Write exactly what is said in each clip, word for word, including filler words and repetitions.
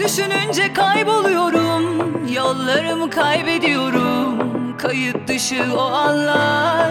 Düşününce kayboluyorum, yollarımı kaybediyorum. Kayıt dışı o anlar.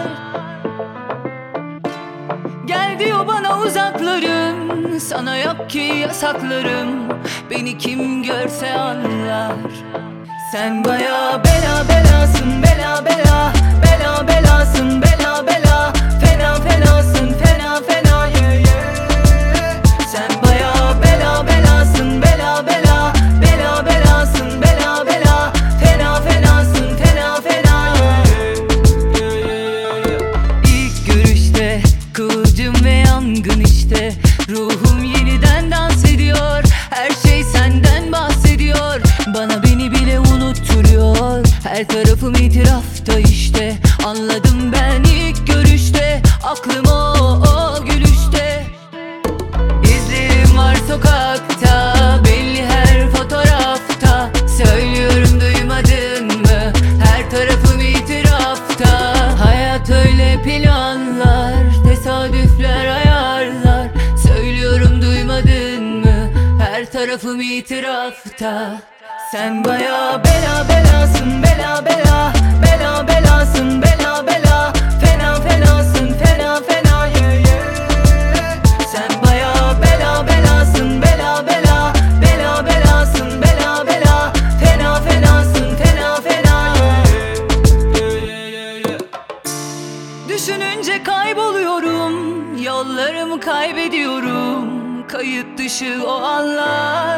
Gel diyor bana uzaklarım, sana yok ki yasaklarım. Beni kim görse anlar. Sen baya bela belasın, bela bela, bela belasın, bela bela, fena fenasın, fena fena yeah, yeah. Sen baya bela belasın, bela bela, bela belasın, bela bela, fena fenasın, fena fena yeah, yeah. İlk görüşte kıvılcım ve yangın işte. Ruhum yeniden dans ediyor, her şey senden bahsediyor. Bana beni bile unutturuyor, her tarafım itirafta işte. Anladım ben ilk görüşte, aklım o, o gülüşte. İzlerim var sokakta, belli her fotoğrafta. Söylüyorum duymadın mı, her tarafım itirafta. Hayat öyle planlar, tesadüfler ayarlar. Söylüyorum duymadın mı, her tarafım itirafta. Sen baya bela belasın, bela bela, bela belasın, bela bela, fena fenasın, fena fena yeah, yeah. Sen baya bela belasın, bela bela, bela belasın, bela bela, fena fenasın, fena fena yeah, yeah, yeah. Düşününce kayboluyorum, yollarımı kaybediyorum. Kayıt dışı o anlar.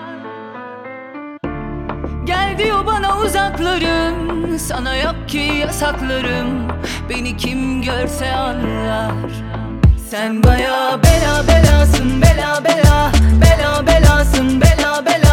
Gel diyor bana uzaklarım, sana yok ki yasaklarım. Beni kim görse anlar. Sen baya bela belasın, bela bela, bela belasın, bela bela.